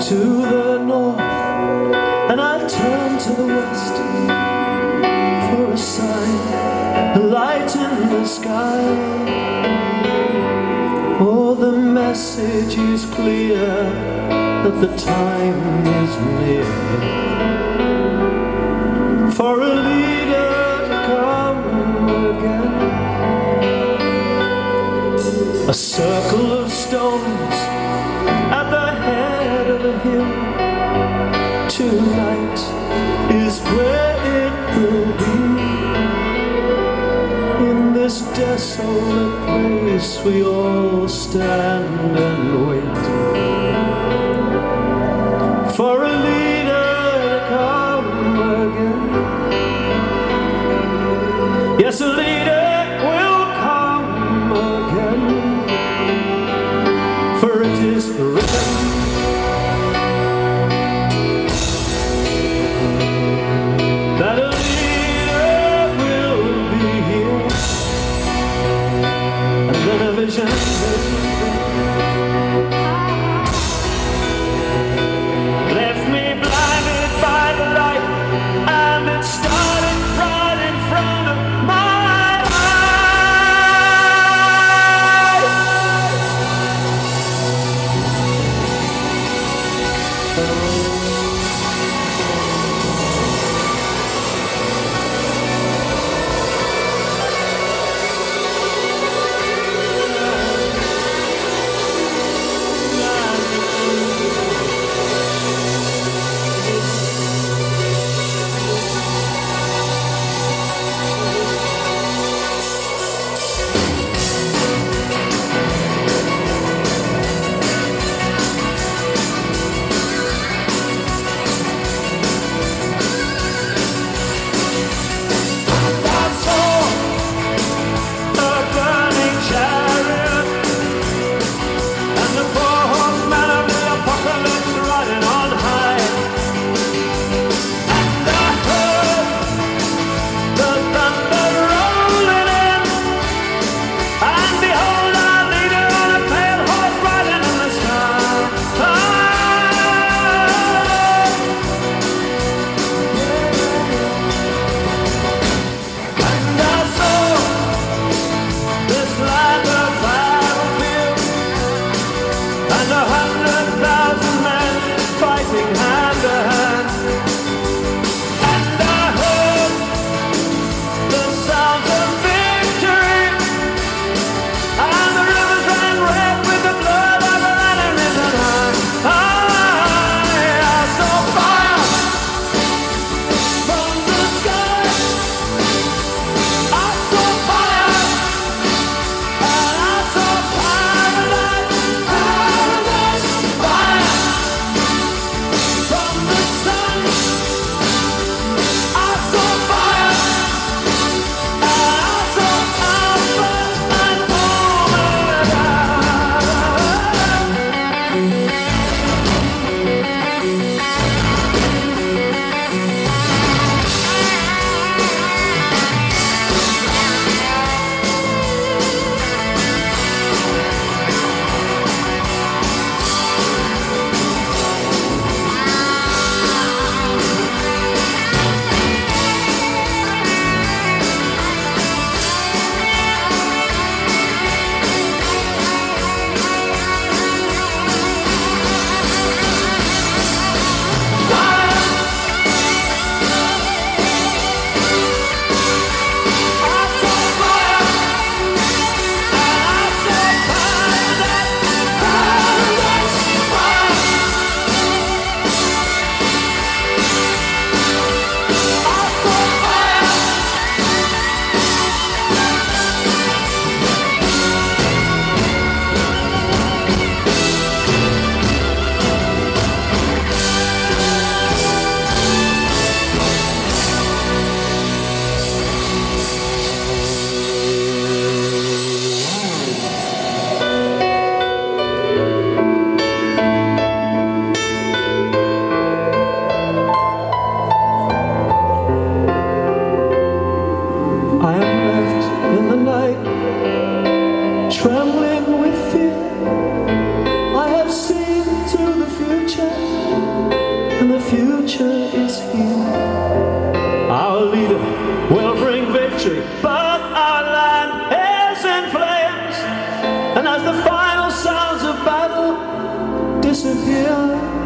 to the north, and I turn to the west for a sign, a light in the sky. Oh, the message is clear that the time is near for a leader to come again. A circle of stones at the head of a hill, tonight is where it will be. In this desolate place we all stand and wait for a leader to come again. Yes, a leader will come again, for it is written that a leader will be here. And then a vision left me blinded by the light, and it started right in front of my victory, but our land is in flames. And as the final sounds of battle disappear,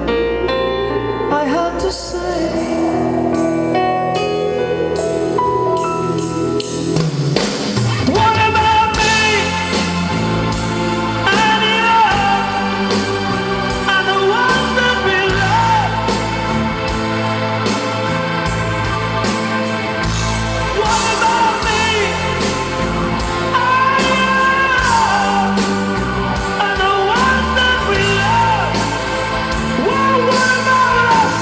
I had to say, what about me and you and the ones that we love? What about me and you and the ones that we love? What about us?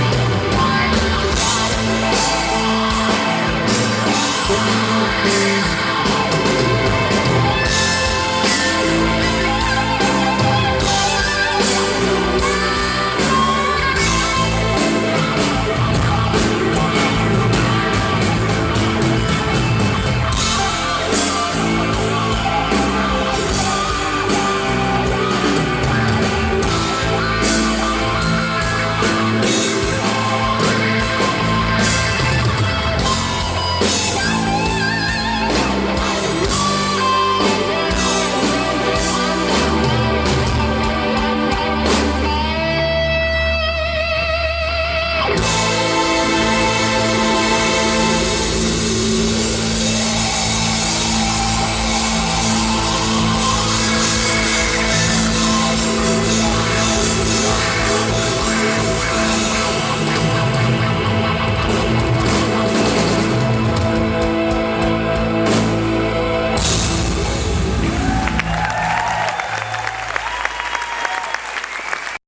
Please